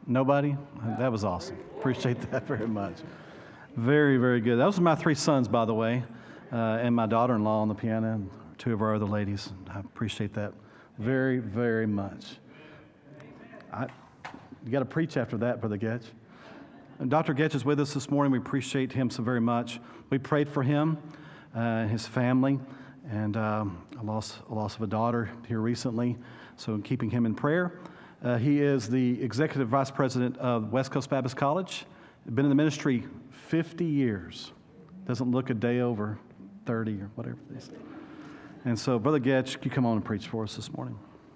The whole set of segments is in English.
Nobody? That was awesome. Appreciate that very much. Very, very good. Those are my three sons, by the way, and my daughter-in-law on the piano, and two of our other ladies. I appreciate that very, very much. You got to preach after that, Brother Getch. And Dr. Getch is with us this morning. We appreciate him so very much. We prayed for him and his family, and a loss of a daughter here recently, so keeping him in prayer. He is the Executive Vice President of West Coast Baptist College. Been in the ministry 50 years. Doesn't look a day over 30 or whatever it is. And so, Brother Getch, you come on and preach for us this morning.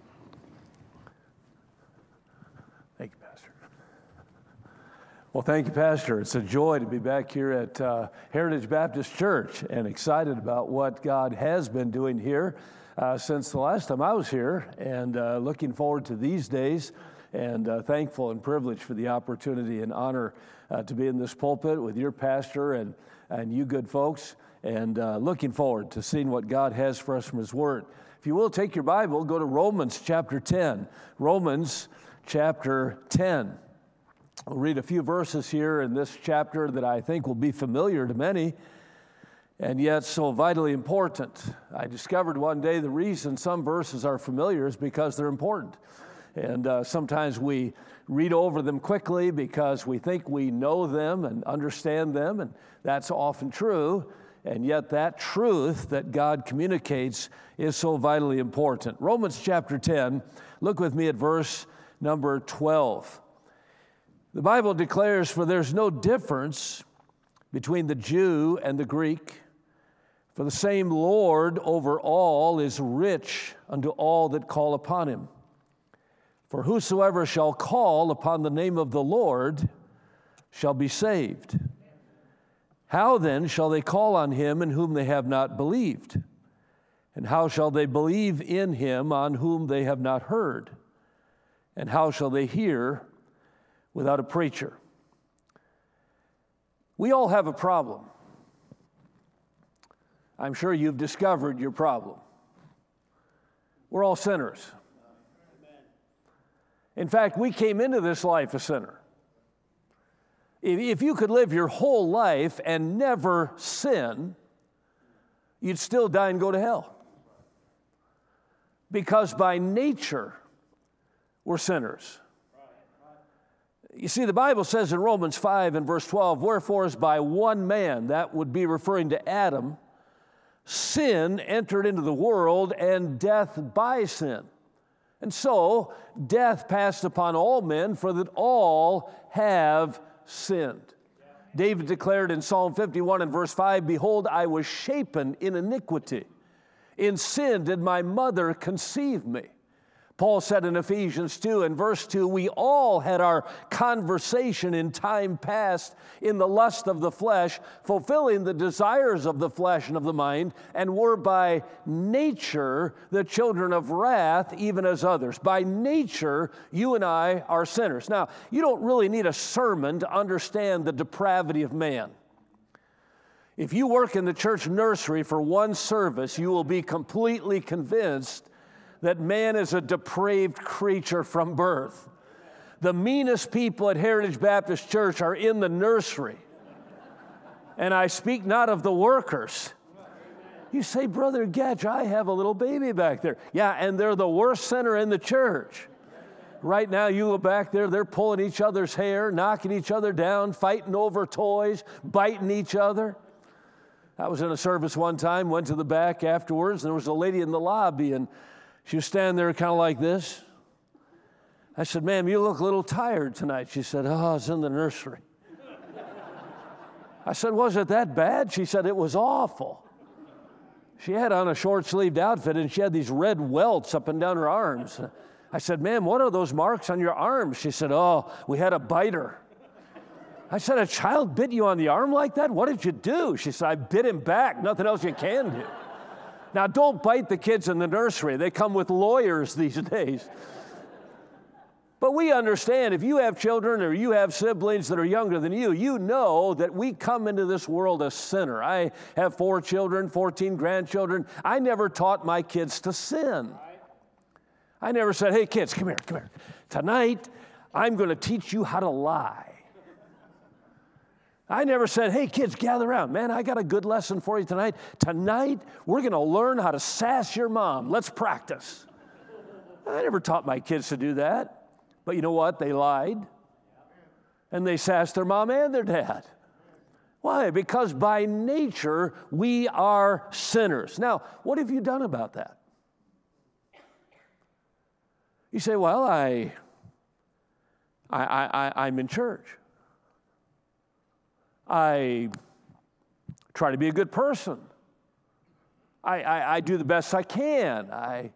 Thank you, Pastor. Well, thank you, Pastor. It's a joy to be back here at Heritage Baptist Church and excited about what God has been doing here since the last time I was here, and looking forward to these days, and thankful and privileged for the opportunity and honor to be in this pulpit with your pastor and you good folks, and looking forward to seeing what God has for us from His Word. If you will, take your Bible, go to Romans chapter 10. Romans chapter 10. I'll read a few verses here in this chapter that I think will be familiar to many, and yet so vitally important. I discovered one day the reason some verses are familiar is because they're important. And sometimes we read over them quickly because we think we know them and understand them, and that's often true. And yet that truth that God communicates is so vitally important. Romans chapter 10, look with me at verse number 12. The Bible declares, "For there's no difference between the Jew and the Greek, for the same Lord over all is rich unto all that call upon Him. For whosoever shall call upon the name of the Lord shall be saved. How then shall they call on Him in whom they have not believed? And how shall they believe in Him on whom they have not heard? And how shall they hear without a preacher?" We all have a problem. I'm sure you've discovered your problem. We're all sinners. In fact, we came into this life a sinner. If you could live your whole life and never sin, you'd still die and go to hell. Because by nature, we're sinners. You see, the Bible says in Romans 5 and verse 12, "Wherefore as by one man," that would be referring to Adam, "sin entered into the world, and death by sin. And so death passed upon all men, for that all have sinned." David declared in Psalm 51 and verse 5, "Behold, I was shapen in iniquity. In sin did my mother conceive me." Paul said in Ephesians 2 and verse 2, "We all had our conversation in time past in the lust of the flesh, fulfilling the desires of the flesh and of the mind, and were by nature the children of wrath, even as others." By nature, you and I are sinners. Now, you don't really need a sermon to understand the depravity of man. If you work in the church nursery for one service, you will be completely convinced that man is a depraved creature from birth. The meanest people at Heritage Baptist Church are in the nursery. And I speak not of the workers. You say, "Brother Getch, I have a little baby back there." Yeah, and they're the worst sinner in the church. Right now, you go back there, they're pulling each other's hair, knocking each other down, fighting over toys, biting each other. I was in a service one time, went to the back afterwards, and there was a lady in the lobby, and she was standing there kind of like this. I said, "Ma'am, you look a little tired tonight." She said, "Oh, I was in the nursery." I said, "Was it that bad?" She said, "It was awful." She had on a short-sleeved outfit, and she had these red welts up and down her arms. I said, "Ma'am, what are those marks on your arms?" She said, "Oh, we had a biter." I said, "A child bit you on the arm like that? What did you do?" She said, "I bit him back. Nothing else you can do." Now, don't bite the kids in the nursery. They come with lawyers these days. But we understand if you have children or you have siblings that are younger than you, you know that we come into this world a sinner. I have 4 children, 14 grandchildren. I never taught my kids to sin. I never said, "Hey, kids, come here. Tonight, I'm going to teach you how to lie. I never said, hey, kids, gather around. Man, I got a good lesson for you tonight. Tonight, we're going to learn how to sass your mom. Let's practice. I never taught my kids to do that. But you know what? They lied. And they sassed their mom and their dad. Why? Because by nature, we are sinners. Now, what have you done about that? You say, well, I'm in church. I try to be a good person. I do the best I can.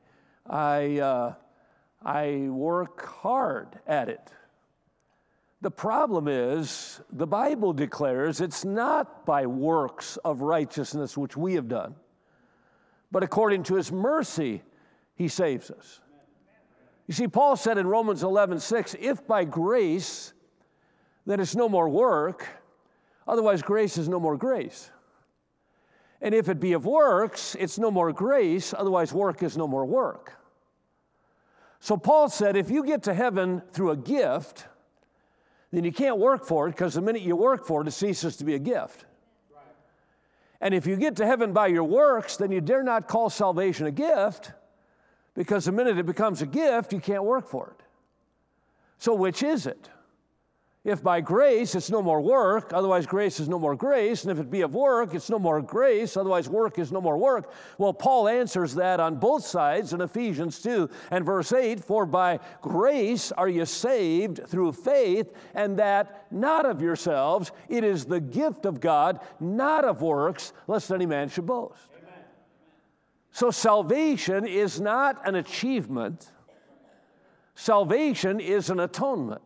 I work hard at it. The problem is, the Bible declares it's not by works of righteousness which we have done, but according to His mercy, He saves us. You see, Paul said in Romans 11:6, if by grace, then it's no more work, otherwise grace is no more grace. And if it be of works, it's no more grace, otherwise work is no more work. So Paul said, if you get to heaven through a gift, then you can't work for it, because the minute you work for it, it ceases to be a gift. Right. And if you get to heaven by your works, then you dare not call salvation a gift, because the minute it becomes a gift, you can't work for it. So which is it? If by grace, it's no more work, otherwise grace is no more grace. And if it be of work, it's no more grace, otherwise work is no more work. Well, Paul answers that on both sides in Ephesians 2 and verse 8, for by grace are you saved through faith, and that not of yourselves, it is the gift of God, not of works, lest any man should boast. Amen. So salvation is not an achievement. Salvation is an atonement.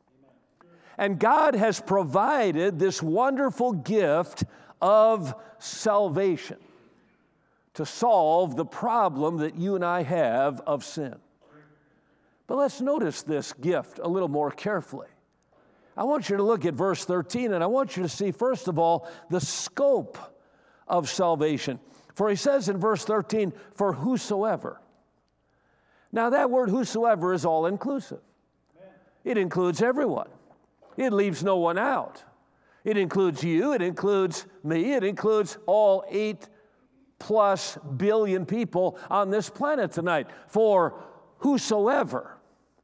And God has provided this wonderful gift of salvation to solve the problem that you and I have of sin. But let's notice this gift a little more carefully. I want you to look at verse 13, and I want you to see, first of all, the scope of salvation. For he says in verse 13, for whosoever. Now that word whosoever is all-inclusive. It includes everyone. It leaves no one out. It includes you, it includes me, it includes all 8+ billion people on this planet tonight. For whosoever.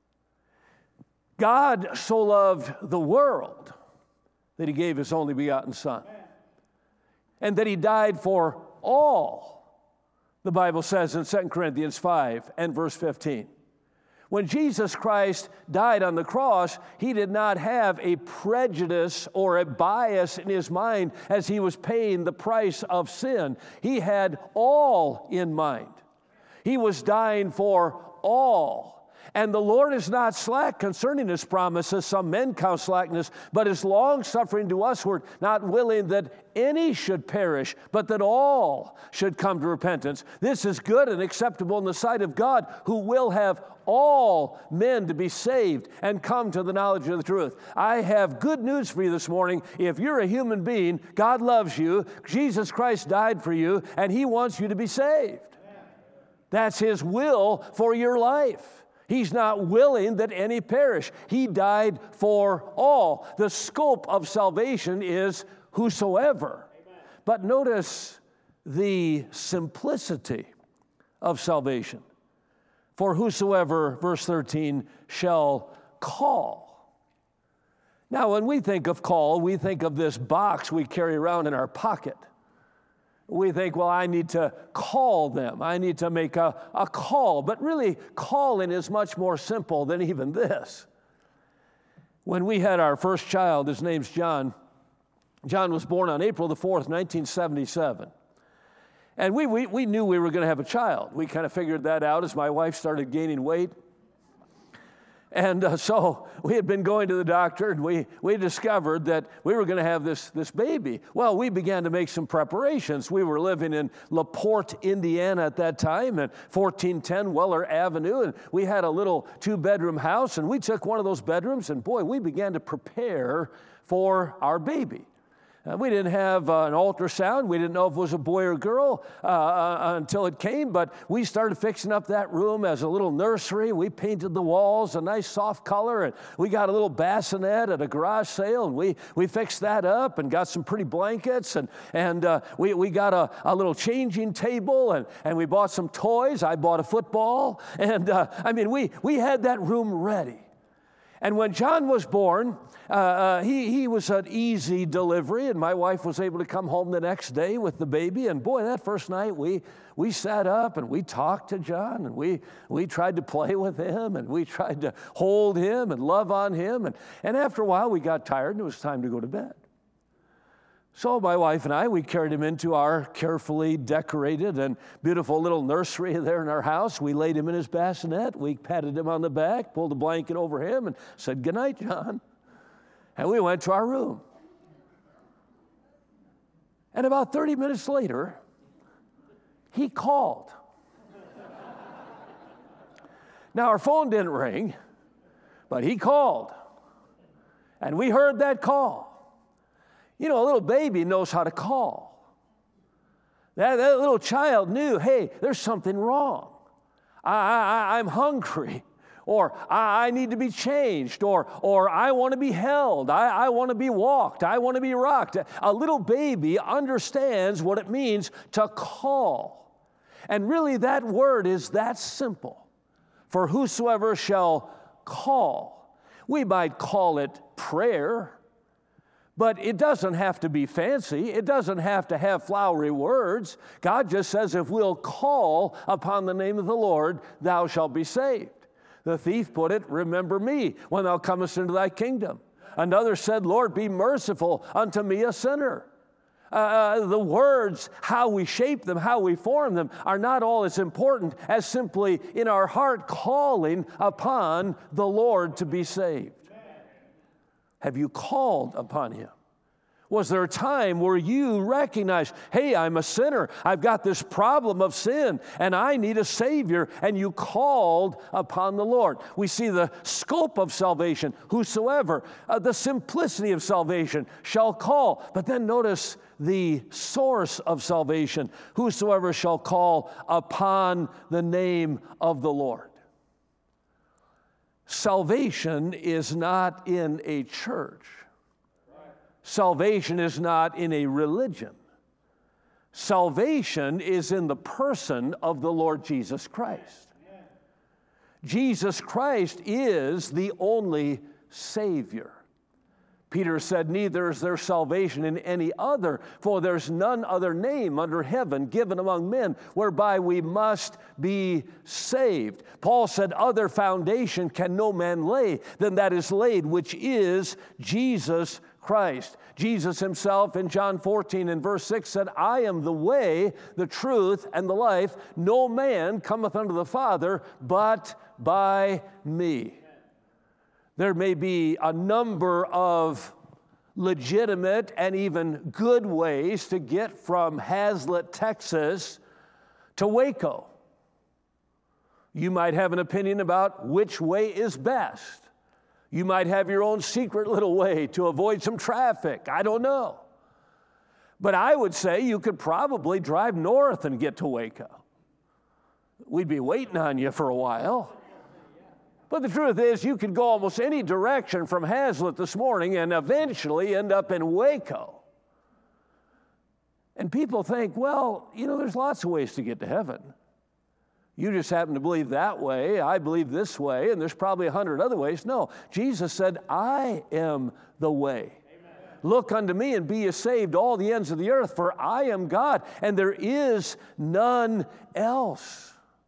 God so loved the world that He gave His only begotten Son. And that He died for all, the Bible says in 2 Corinthians 5 and verse 15. When Jesus Christ died on the cross, He did not have a prejudice or a bias in His mind as He was paying the price of sin. He had all in mind. He was dying for all. And the Lord is not slack concerning His promises, some men count slackness, but is long-suffering to usward, not willing that any should perish, but that all should come to repentance. This is good and acceptable in the sight of God, who will have all men to be saved and come to the knowledge of the truth. I have good news for you this morning. If you're a human being, God loves you, Jesus Christ died for you, and He wants you to be saved. That's His will for your life. He's not willing that any perish. He died for all. The scope of salvation is whosoever. Amen. But notice the simplicity of salvation. For whosoever, verse 13, shall call. Now, when we think of call, we think of this box we carry around in our pocket. We think, well, I need to call them. I need to make a call. But really, calling is much more simple than even this. When we had our first child, his name's John. John was born on April the 4th, 1977. And we knew we were going to have a child. We kind of figured that out as my wife started gaining weight. And so we had been going to the doctor, and we discovered that we were going to have this baby. Well, we began to make some preparations. We were living in LaPorte, Indiana at that time, and 1410 Weller Avenue, and we had a little 2-bedroom house, and we took one of those bedrooms, and boy, we began to prepare for our baby. We didn't have an ultrasound. We didn't know if it was a boy or girl until it came, but we started fixing up that room as a little nursery. We painted the walls a nice soft color, and we got a little bassinet at a garage sale, and we fixed that up and got some pretty blankets, and we got a little changing table, and we bought some toys. I bought a football, and we had that room ready. And when John was born, he was an easy delivery, and my wife was able to come home the next day with the baby. And boy, that first night we sat up and we talked to John, and we tried to play with him, and we tried to hold him and love on him. And after a while, we got tired, and it was time to go to bed. So my wife and I, we carried him into our carefully decorated and beautiful little nursery there in our house. We laid him in his bassinet. We patted him on the back, pulled a blanket over him, and said, "Good night, John." And we went to our room. And about 30 minutes later, he called. Now, our phone didn't ring, but he called. And we heard that call. You know, a little baby knows how to call. That little child knew, hey, there's something wrong. I'm hungry, or I need to be changed, or I want to be held, I want to be walked, I want to be rocked. A little baby understands what it means to call. And really that word is that simple. For whosoever shall call. We might call it prayer, but it doesn't have to be fancy. It doesn't have to have flowery words. God just says, if we'll call upon the name of the Lord, thou shalt be saved. The thief put it, remember me when thou comest into thy kingdom. Another said, Lord, be merciful unto me, a sinner. The words, how we shape them, how we form them, are not all as important as simply in our heart calling upon the Lord to be saved. Have you called upon him? Was there a time where you recognized, hey, I'm a sinner, I've got this problem of sin, and I need a Savior, and you called upon the Lord? We see the scope of salvation, whosoever, the simplicity of salvation shall call. But then notice the source of salvation, whosoever shall call upon the name of the Lord. Salvation is not in a church. Salvation is not in a religion. Salvation is in the person of the Lord Jesus Christ. Jesus Christ is the only Savior. Peter said, neither is there salvation in any other, for there's none other name under heaven given among men whereby we must be saved. Paul said, other foundation can no man lay than that is laid, which is Jesus Christ. Jesus himself in John 14 and verse 6 said, I am the way, the truth, and the life. No man cometh unto the Father but by me. There may be a number of legitimate and even good ways to get from Hazlet, Texas to Waco. You might have an opinion about which way is best. You might have your own secret little way to avoid some traffic. I don't know. But I would say you could probably drive north and get to Waco. We'd be waiting on you for a while. But the truth is, you could go almost any direction from Hazlet this morning and eventually end up in Waco. And people think, well, you know, there's lots of ways to get to heaven. You just happen to believe that way, I believe this way, and there's probably 100 other ways. No, Jesus said, I am the way. Amen. Look unto me and be ye saved, all the ends of the earth, for I am God, and there is none else.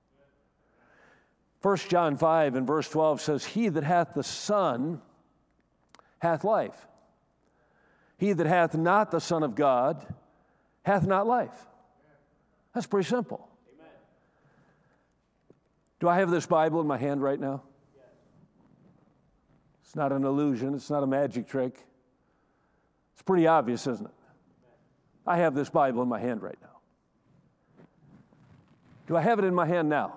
1 John 5 and verse 12 says, he that hath the Son hath life. He that hath not the Son of God hath not life. That's pretty simple. Amen. Do I have this Bible in my hand right now? Yes. It's not an illusion. It's not a magic trick. It's pretty obvious, isn't it? I have this Bible in my hand right now. Do I have it in my hand now?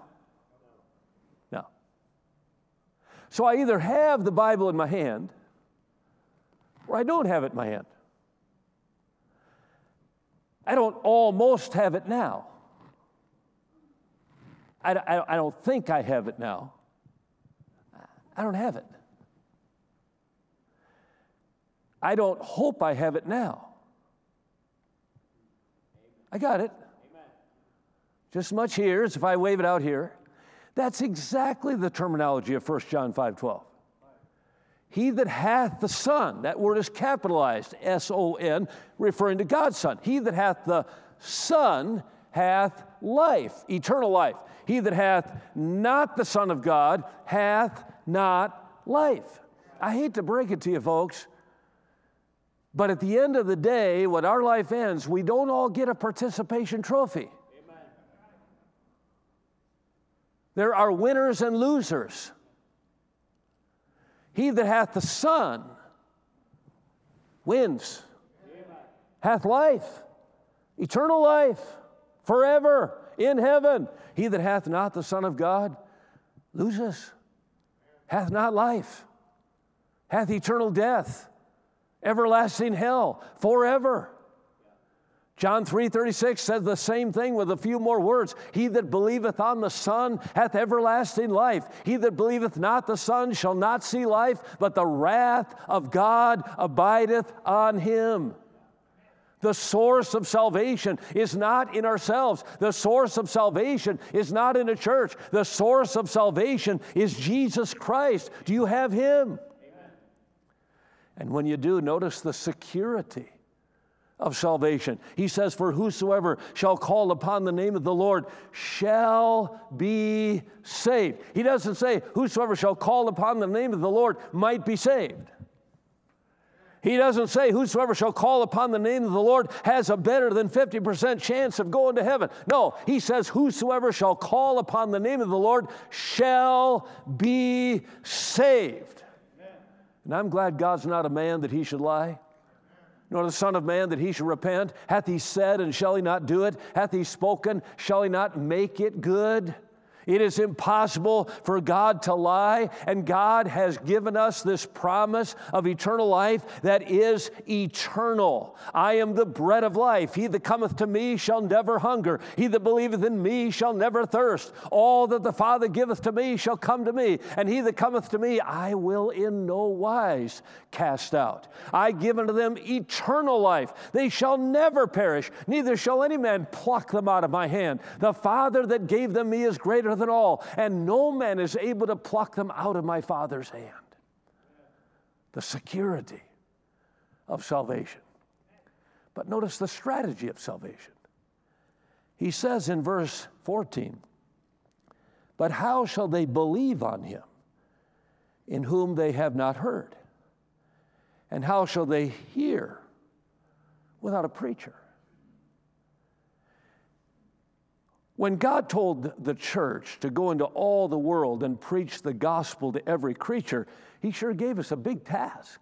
So I either have the Bible in my hand or I don't have it in my hand. I don't almost have it now. I don't think I have it now. I don't have it. I don't hope I have it now. I got it. Just as much here as if I wave it out here. That's exactly the terminology of 1 John 5:12. He that hath the Son, that word is capitalized, S-O-N, referring to God's Son. He that hath the Son hath life, eternal life. He that hath not the Son of God hath not life. I hate to break it to you, folks, but at the end of the day, when our life ends, we don't all get a participation trophy. Amen. There are winners and losers. He that hath the Son wins, hath life, eternal life, forever in heaven. He that hath not the Son of God loses, hath not life, hath eternal death, everlasting hell, forever. John 3:36 says the same thing with a few more words. He that believeth on the Son hath everlasting life. He that believeth not the Son shall not see life, but the wrath of God abideth on him. The source of salvation is not in ourselves. The source of salvation is not in a church. The source of salvation is Jesus Christ. Do you have him? Amen. And when you do, notice the security of salvation. He says, for whosoever shall call upon the name of the Lord shall be saved. He doesn't say whosoever shall call upon the name of the Lord might be saved. He doesn't say whosoever shall call upon the name of the Lord has a better than 50% chance of going to heaven. No, he says whosoever shall call upon the name of the Lord shall be saved. Amen. And I'm glad God's not a man that he should lie, nor the Son of Man that he should repent. Hath he said, and shall he not do it? Hath he spoken, shall he not make it good? It is impossible for God to lie, and God has given us this promise of eternal life that is eternal. I am the bread of life. He that cometh to me shall never hunger. He that believeth in me shall never thirst. All that the Father giveth to me shall come to me, and he that cometh to me I will in no wise cast out. I give unto them eternal life. They shall never perish, neither shall any man pluck them out of my hand. The Father that gave them me is greater than all, and no man is able to pluck them out of my Father's hand. The security of salvation. But notice the strategy of salvation. He says in verse 14, but how shall they believe on him in whom they have not heard? And how shall they hear without a preacher? When God told the church to go into all the world and preach the gospel to every creature, he sure gave us a big task.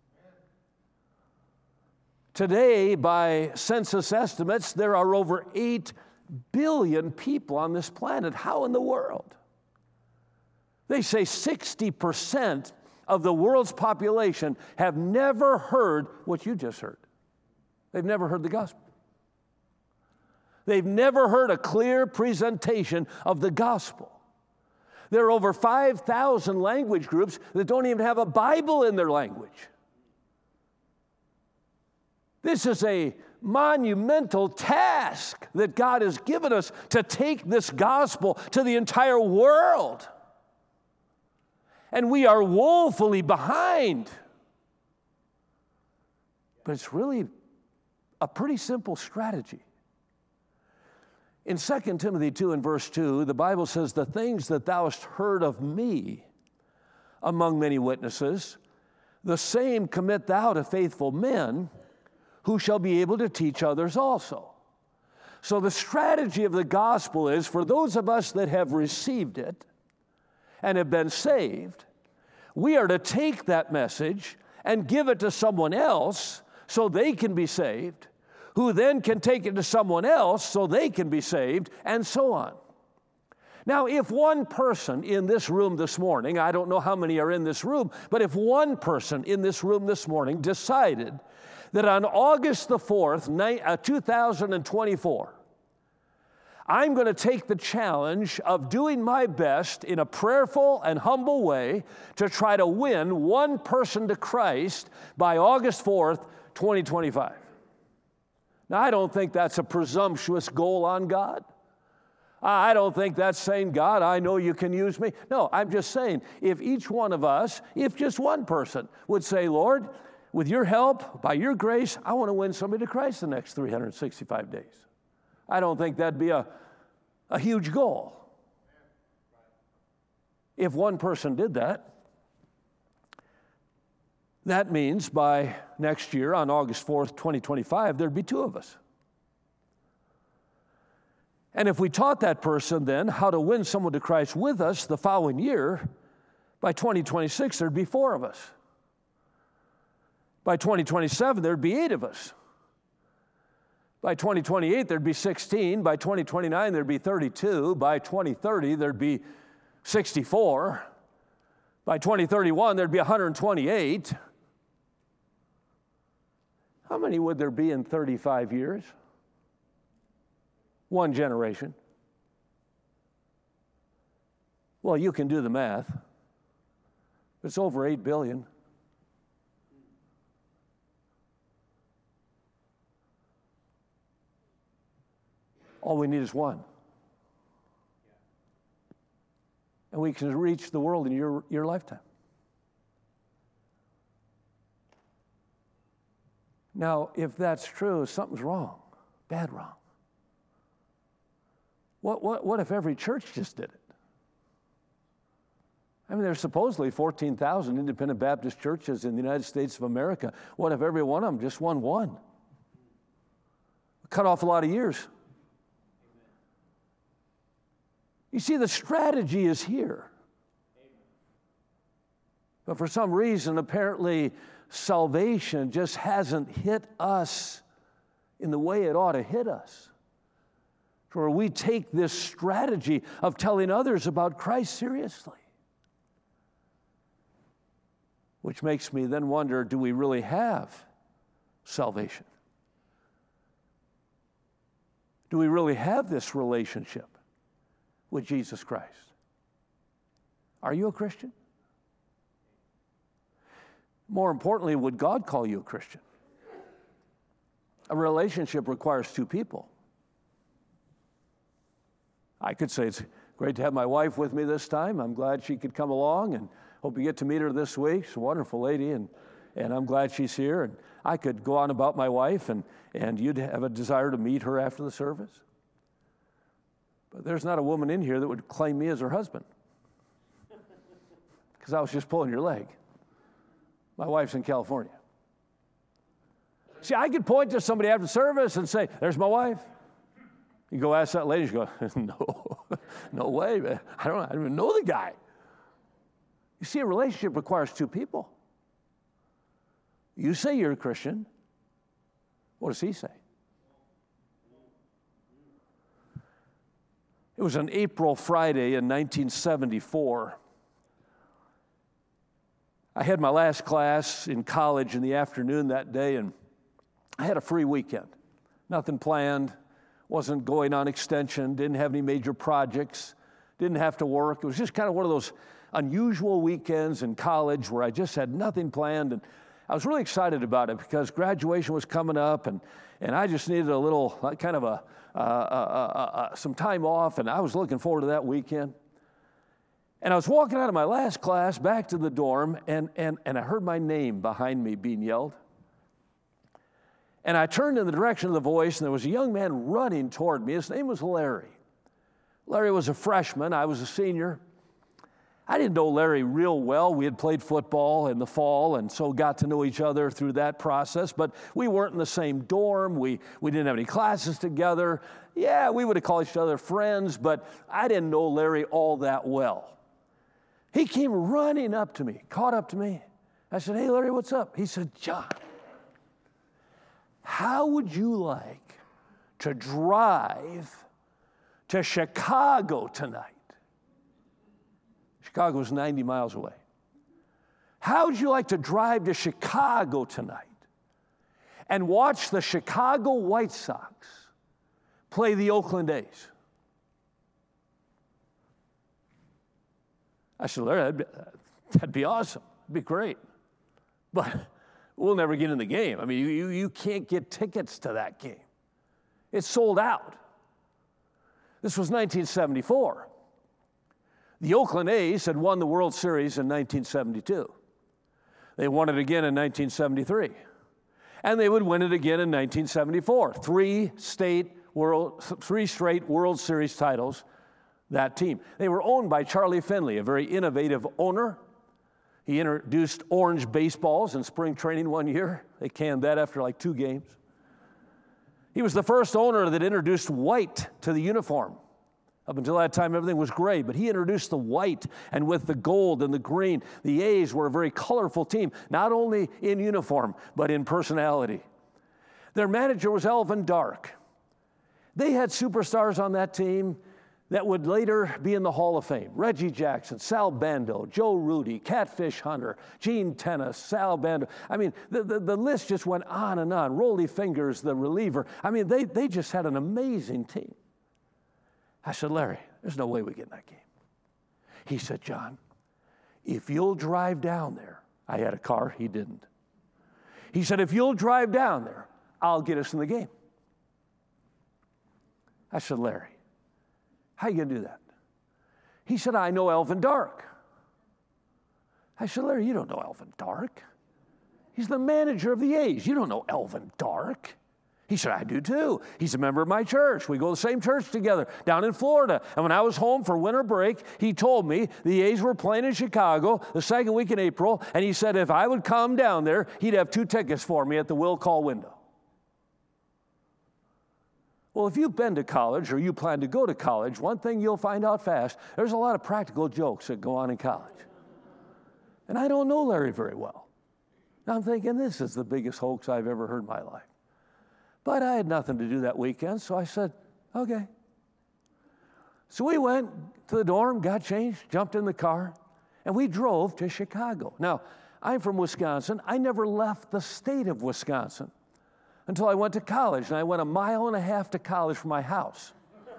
Today, by census estimates, there are over 8 billion people on this planet. How in the world? They say 60% of the world's population have never heard what you just heard. They've never heard the gospel. They've never heard a clear presentation of the gospel. There are over 5,000 language groups that don't even have a Bible in their language. This is a monumental task that God has given us to take this gospel to the entire world. And we are woefully behind. But it's really a pretty simple strategy. In 2 Timothy 2 and verse 2, the Bible says, the things that thou hast heard of me among many witnesses, the same commit thou to faithful men who shall be able to teach others also. So the strategy of the gospel is for those of us that have received it and have been saved, we are to take that message and give it to someone else so they can be saved, who then can take it to someone else so they can be saved, and so on. Now, if one person in this room this morning, I don't know how many are in this room, but if one person in this room this morning decided that on August the 4th, 2024, I'm going to take the challenge of doing my best in a prayerful and humble way to try to win one person to Christ by August 4th, 2025. Now, I don't think that's a presumptuous goal on God. I don't think that's saying, God, I know you can use me. No, I'm just saying, if each one of us, if just one person would say, Lord, with your help, by your grace, I want to win somebody to Christ the next 365 days. I don't think that'd be a huge goal. If one person did that, that means by next year, on August 4th, 2025, there'd be two of us. And if we taught that person then how to win someone to Christ with us the following year, by 2026, there'd be four of us. By 2027, there'd be 8 of us. By 2028, there'd be 16. By 2029, there'd be 32. By 2030, there'd be 64. By 2031, there'd be 128. How many would there be in 35 years? One generation. Well, you can do the math. It's over 8 billion. All we need is one. And we can reach the world in your lifetime. Now, if that's true, something's wrong, bad wrong. What if every church just did it? I mean, there's supposedly 14,000 independent Baptist churches in the United States of America. What if every one of them just won one? Cut off a lot of years. You see, the strategy is here. But for some reason, apparently, salvation just hasn't hit us in the way it ought to hit us. Where we take this strategy of telling others about Christ seriously. Which makes me then wonder, do we really have salvation? Do we really have this relationship with Jesus Christ? Are you a Christian? More importantly, would God call you a Christian? A relationship requires two people. I could say it's great to have my wife with me this time. I'm glad she could come along, and hope you get to meet her this week. She's a wonderful lady, and I'm glad she's here. And I could go on about my wife, and you'd have a desire to meet her after the service. But there's not a woman in here that would claim me as her husband, because I was just pulling your leg. My wife's in California. See, I could point to somebody after service and say, there's my wife. You go ask that lady, she goes, no way, man. I don't even know the guy. You see, a relationship requires two people. You say you're a Christian. What does he say? It was an April Friday in 1974. I had my last class in college in the afternoon that day, and I had a free weekend. Nothing planned. Wasn't going on extension, didn't have any major projects, didn't have to work. It was just kind of one of those unusual weekends in college where I just had nothing planned. And I was really excited about it because graduation was coming up, and I just needed a little kind of some time off, and I was looking forward to that weekend. And I was walking out of my last class back to the dorm, and I heard my name behind me being yelled. And I turned in the direction of the voice, and there was a young man running toward me. His name was Larry. Larry was a freshman. I was a senior. I didn't know Larry real well. We had played football in the fall, and so got to know each other through that process. But we weren't in the same dorm. We didn't have any classes together. Yeah, we would have called each other friends, but I didn't know Larry all that well. He came running up to me, caught up to me. I said, hey, Larry, what's up? He said, John, how would you like to drive to Chicago tonight? Chicago is 90 miles away. How would you like to drive to Chicago tonight and watch the Chicago White Sox play the Oakland A's. I said, Larry, that'd be awesome. It'd be great. But we'll never get in the game. I mean, you can't get tickets to that game. It's sold out. This was 1974. The Oakland A's had won the World Series in 1972. They won it again in 1973. And they would win it again in 1974. Three straight World Series titles, that team. They were owned by Charlie Finley, a very innovative owner. He introduced orange baseballs in spring training one year. They canned that after like 2 games. He was the first owner that introduced white to the uniform. Up until that time, everything was gray, but he introduced the white, and with the gold and the green, the A's were a very colorful team, not only in uniform, but in personality. Their manager was Alvin Dark. They had superstars on that team that would later be in the Hall of Fame. Reggie Jackson, Sal Bando, Joe Rudy, Catfish Hunter, Gene Tennis, Sal Bando. I mean, the list just went on and on. Rolly Fingers, the reliever. I mean, they just had an amazing team. I said, Larry, there's no way we get in that game. He said, John, if you'll drive down there. I had a car, he didn't. He said, if you'll drive down there, I'll get us in the game. I said, Larry, how you going to do that? He said, I know Alvin Dark. I said, Larry, you don't know Alvin Dark. He's the manager of the A's. You don't know Alvin Dark. He said, I do too. He's a member of my church. We go to the same church together down in Florida. And when I was home for winter break, he told me the A's were playing in Chicago the second week in April. And he said if I would come down there, he'd have 2 tickets for me at the will call window. Well, if you've been to college or you plan to go to college, one thing you'll find out fast, there's a lot of practical jokes that go on in college. And I don't know Larry very well. And I'm thinking, this is the biggest hoax I've ever heard in my life. But I had nothing to do that weekend, so I said, okay. So we went to the dorm, got changed, jumped in the car, and we drove to Chicago. Now, I'm from Wisconsin. I never left the state of Wisconsin until I went to college, and I went 1.5 miles to college from my house.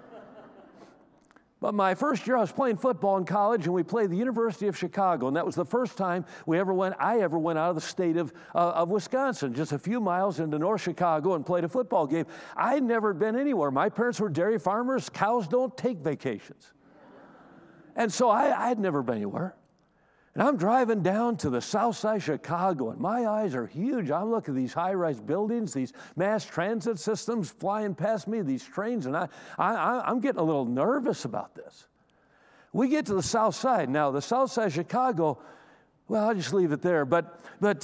But my first year, I was playing football in college, and we played the University of Chicago, and that was the first time I ever went out of the state of Wisconsin, just a few miles into North Chicago, and played a football game. I'd never been anywhere. My parents were dairy farmers. Cows don't take vacations. And so I had never been anywhere. And I'm driving down to the south side of Chicago, and my eyes are huge. I'm looking at these high-rise buildings, these mass transit systems flying past me, these trains, and I'm getting a little nervous about this. We get to the south side. Now, the south side of Chicago, well, I'll just leave it there. But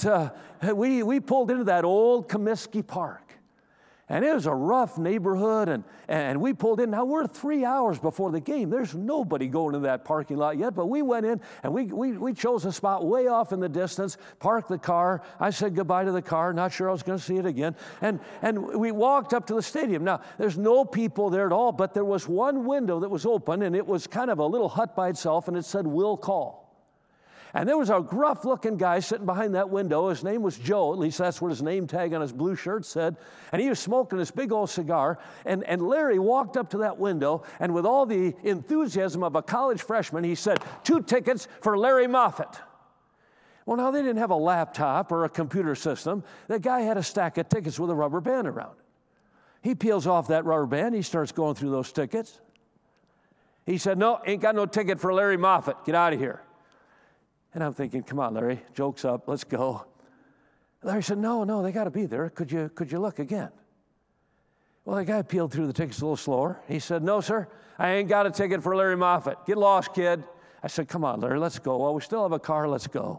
we pulled into that old Comiskey Park. And it was a rough neighborhood, and we pulled in. Now, we're 3 hours before the game. There's nobody going in that parking lot yet, but we went in, and we chose a spot way off in the distance, parked the car. I said goodbye to the car, not sure I was going to see it again. And we walked up to the stadium. Now, there's no people there at all, but there was one window that was open, and it was kind of a little hut by itself, and it said, "Will call." And there was a gruff-looking guy sitting behind that window. His name was Joe. At least that's what his name tag on his blue shirt said. And he was smoking this big old cigar. And Larry walked up to that window, and with all the enthusiasm of a college freshman, he said, 2 tickets for Larry Moffett. Well, now, they didn't have a laptop or a computer system. The guy had a stack of tickets with a rubber band around it. He peels off that rubber band. He starts going through those tickets. He said, "No, ain't got no ticket for Larry Moffett. Get out of here." And I'm thinking, come on, Larry, joke's up, let's go. Larry said, no, they got to be there. Could you look again? Well, the guy peeled through the tickets a little slower. He said, "No, sir, I ain't got a ticket for Larry Moffett. Get lost, kid." I said, "Come on, Larry, let's go." "Well, we still have a car, let's go."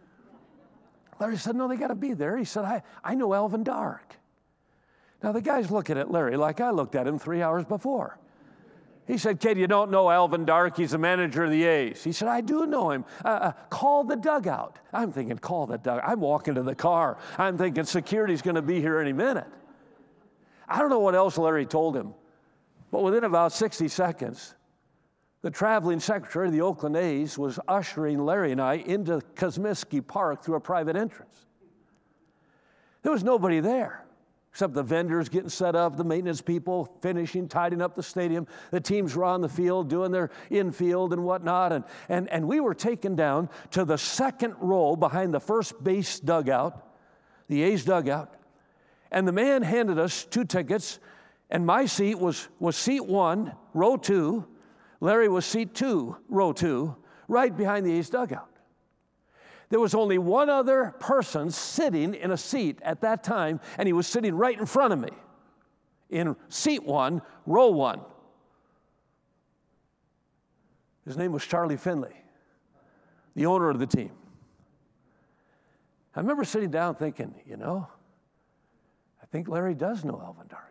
Larry said, "No, they got to be there." He said, I know Alvin Dark. Now, the guy's looking at Larry like I looked at him 3 hours before. He said, "Kid, you don't know Alvin Dark. He's the manager of the A's." He said, "I do know him. Call the dugout." I'm thinking, call the dugout. I'm walking to the car. I'm thinking security's going to be here any minute. I don't know what else Larry told him, but within about 60 seconds, the traveling secretary of the Oakland A's was ushering Larry and I into Comiskey Park through a private entrance. There was nobody there. except the vendors getting set up, the maintenance people finishing, tidying up the stadium. The teams were on the field doing their infield and whatnot. And we were taken down to the second row behind the first base dugout, the A's dugout. And the man handed us 2 tickets, and my seat was seat 1, row 2. Larry was seat 2, row 2, right behind the A's dugout. There was only one other person sitting in a seat at that time, and he was sitting right in front of me in seat 1, row 1. His name was Charlie Finley, the owner of the team. I remember sitting down thinking, I think Larry does know Alvin Dark.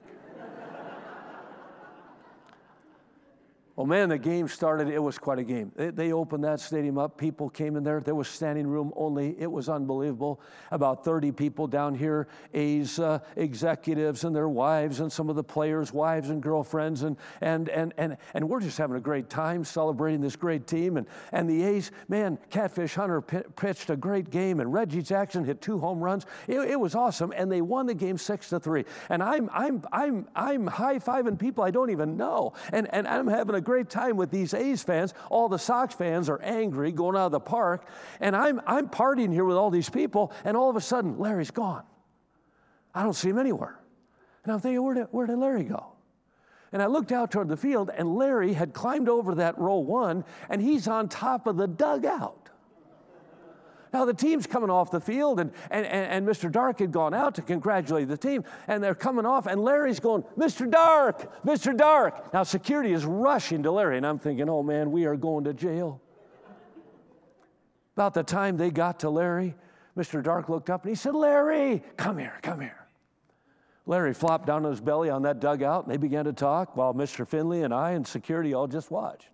Well, man, the game started. It was quite a game. They opened that stadium up. People came in there. There was standing room only. It was unbelievable. About 30 people down here, A's executives and their wives and some of the players' wives and girlfriends. And we're just having a great time celebrating this great team. And the A's, man, Catfish Hunter pitched a great game. And Reggie Jackson hit 2 home runs. It was awesome. And they won the game 6-3. And I'm high-fiving people I don't even know. And I'm having a great time with these A's fans. All the Sox fans are angry going out of the park, and I'm partying here with all these people, and all of a sudden Larry's gone. I don't see him anywhere. And I'm thinking, where did Larry go? And I looked out toward the field, and Larry had climbed over that row 1, and he's on top of the dugout. Now, the team's coming off the field, and Mr. Dark had gone out to congratulate the team, and they're coming off, and Larry's going, Mr. Dark, Mr. Dark. Now, security is rushing to Larry, and I'm thinking, oh, man, we are going to jail. About the time they got to Larry, Mr. Dark looked up, and he said, Larry, come here, come here. Larry flopped down on his belly on that dugout, and they began to talk while Mr. Finley and I and security all just watched.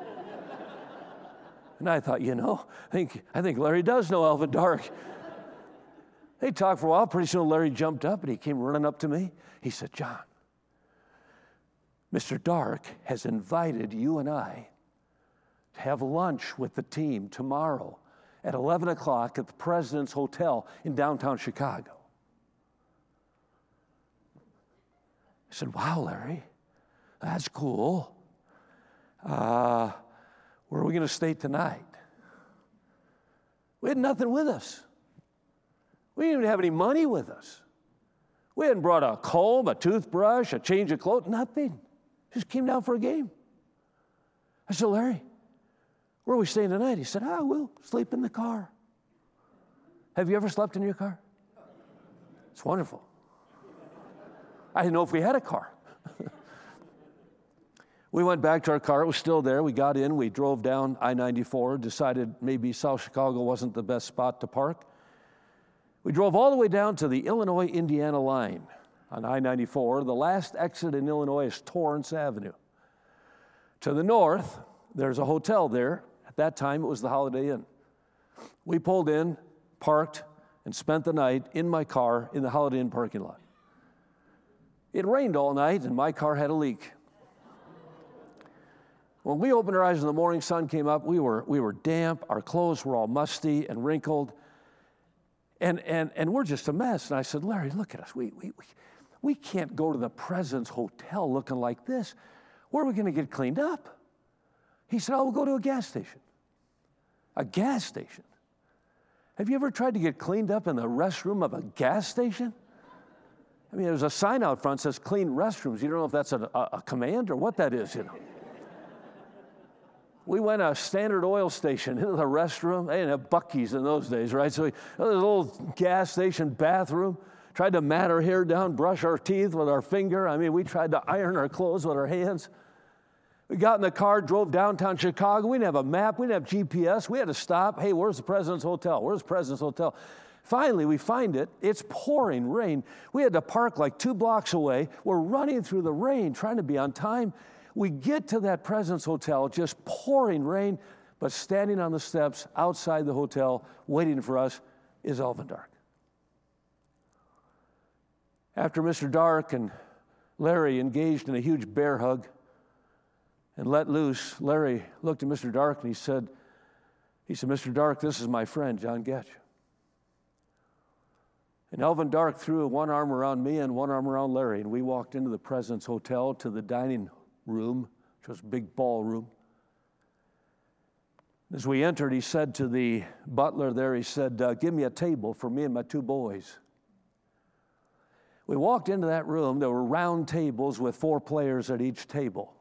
And I thought, I think Larry does know Alvin Dark. They talked for a while. Pretty soon Larry jumped up and he came running up to me. He said, John, Mr. Dark has invited you and I to have lunch with the team tomorrow at 11 o'clock at the President's Hotel in downtown Chicago. I said, wow, Larry, that's cool. Where are we going to stay tonight? We had nothing with us. We didn't even have any money with us. We hadn't brought a comb, a toothbrush, a change of clothes, nothing. Just came down for a game. I said, Larry, where are we staying tonight? He said, we'll sleep in the car. Have you ever slept in your car? It's wonderful. I didn't know if we had a car. We went back to our car. It was still there. We got in. We drove down I-94, decided maybe South Chicago wasn't the best spot to park. We drove all the way down to the Illinois-Indiana line on I-94. The last exit in Illinois is Torrance Avenue. To the north, there's a hotel there. At that time, it was the Holiday Inn. We pulled in, parked, and spent the night in my car in the Holiday Inn parking lot. It rained all night, and my car had a leak. When we opened our eyes in the morning, sun came up, we were damp, our clothes were all musty and wrinkled, and we're just a mess. And I said, Larry, look at us. We can't go to the President's Hotel looking like this. Where are we going to get cleaned up? He said, we'll go to a gas station. A gas station? Have you ever tried to get cleaned up in the restroom of a gas station? I mean, there's a sign out front that says clean restrooms. You don't know if that's a command or what that is, We went to a Standard Oil station into the restroom. They didn't have Buc-ee's in those days, right? So there's a little gas station bathroom. Tried to mat our hair down, brush our teeth with our finger. I mean, we tried to iron our clothes with our hands. We got in the car, drove downtown Chicago. We didn't have a map. We didn't have GPS. We had to stop. Hey, where's the President's Hotel? Where's the President's Hotel? Finally, we find it. It's pouring rain. We had to park like 2 blocks away. We're running through the rain, trying to be on time. We get to that President's Hotel, just pouring rain, but standing on the steps outside the hotel, waiting for us, is Alvin Dark. After Mr. Dark and Larry engaged in a huge bear hug and let loose, Larry looked at Mr. Dark and he said, Mr. Dark, this is my friend, John Getch. And Elvin Dark threw one arm around me and one arm around Larry, and we walked into the President's Hotel to the dining room, which was a big ballroom. As we entered, he said to the butler there, he said, give me a table for me and my two boys. We walked into that room. There were round tables with 4 players at each table.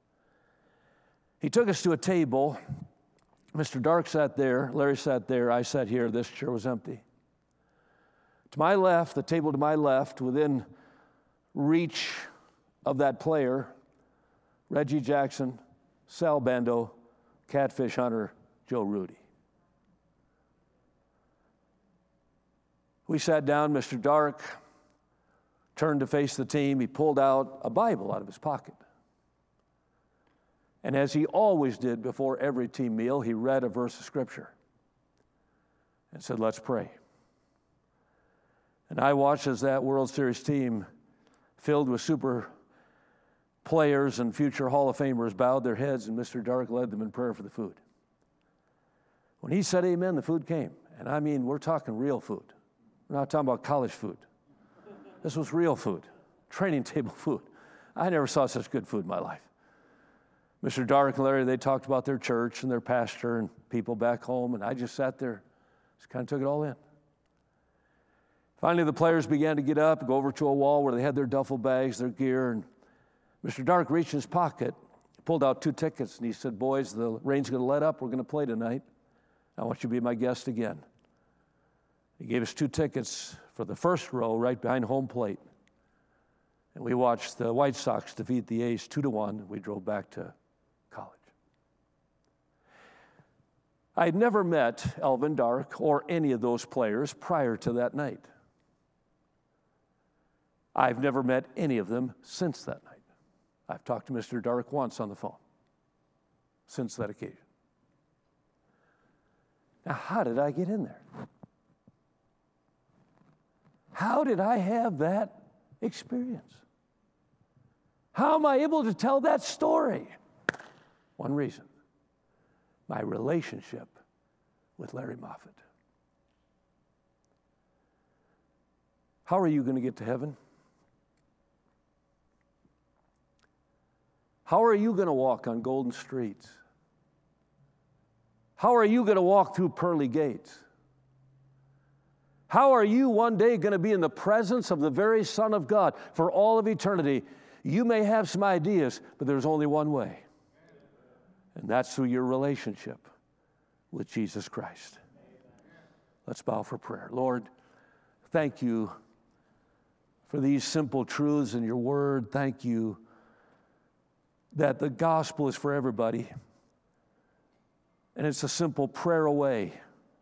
He took us to a table. Mr. Dark sat there, Larry sat there, I sat here, this chair was empty. To my left, the table to my left, within reach of that player, Reggie Jackson, Sal Bando, Catfish Hunter, Joe Rudy. We sat down, Mr. Dark turned to face the team. He pulled out a Bible out of his pocket. And as he always did before every team meal, he read a verse of Scripture and said, let's pray. And I watched as that World Series team, filled with super players and future Hall of Famers, bowed their heads, and Mr. Dark led them in prayer for the food. When he said amen, the food came. And I mean, we're talking real food. We're not talking about college food. This was real food, training table food. I never saw such good food in my life. Mr. Dark and Larry, they talked about their church and their pastor and people back home, and I just sat there, just kind of took it all in. Finally, the players began to get up, go over to a wall where they had their duffel bags, their gear, and Mr. Dark reached in his pocket, pulled out 2 tickets, and he said, boys, the rain's going to let up. We're going to play tonight. I want you to be my guest again. He gave us 2 tickets for the first row right behind home plate. And we watched the White Sox defeat the A's 2-1. We drove back to college. I had never met Elvin Dark or any of those players prior to that night. I've never met any of them since that night. I've talked to Mr. Dark once on the phone since that occasion. Now, how did I get in there? How did I have that experience? How am I able to tell that story? One reason: my relationship with Larry Moffett. How are you going to get to heaven? How are you going to walk on golden streets? How are you going to walk through pearly gates? How are you one day going to be in the presence of the very Son of God for all of eternity? You may have some ideas, but there's only one way, and that's through your relationship with Jesus Christ. Let's bow for prayer. Lord, thank you for these simple truths in your word. Thank you that the gospel is for everybody, and it's a simple prayer away.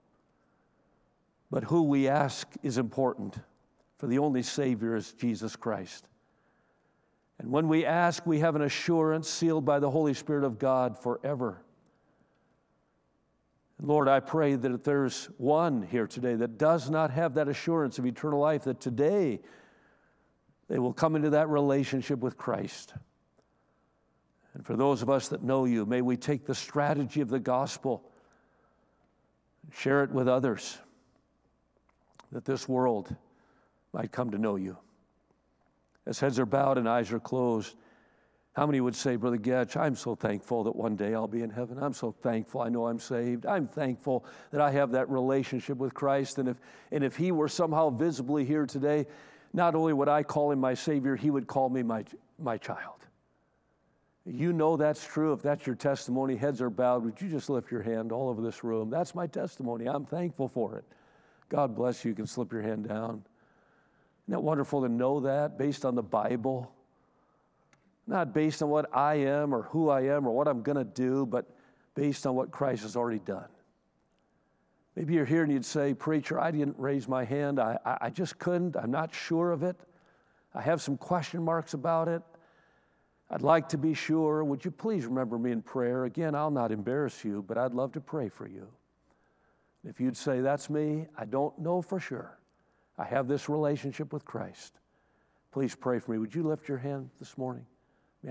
But who we ask is important, for the only Savior is Jesus Christ. And when we ask, we have an assurance sealed by the Holy Spirit of God forever. Lord, I pray that if there's one here today that does not have that assurance of eternal life, that today they will come into that relationship with Christ. And for those of us that know you, may we take the strategy of the gospel and share it with others, that this world might come to know you. As heads are bowed and eyes are closed, how many would say, Brother Getch, I'm so thankful that one day I'll be in heaven. I'm so thankful I know I'm saved. I'm thankful that I have that relationship with Christ. And if he were somehow visibly here today, not only would I call him my Savior, he would call me my child. You know that's true. If that's your testimony, heads are bowed. Would you just lift your hand all over this room? That's my testimony. I'm thankful for it. God bless you. You can slip your hand down. Isn't that wonderful to know that based on the Bible? Not based on what I am or who I am or what I'm going to do, but based on what Christ has already done. Maybe you're here and you'd say, Preacher, I didn't raise my hand. I just couldn't. I'm not sure of it. I have some question marks about it. I'd like to be sure. Would you please remember me in prayer? Again, I'll not embarrass you, but I'd love to pray for you. If you'd say, that's me, I don't know for sure. I have this relationship with Christ. Please pray for me. Would you lift your hand this morning?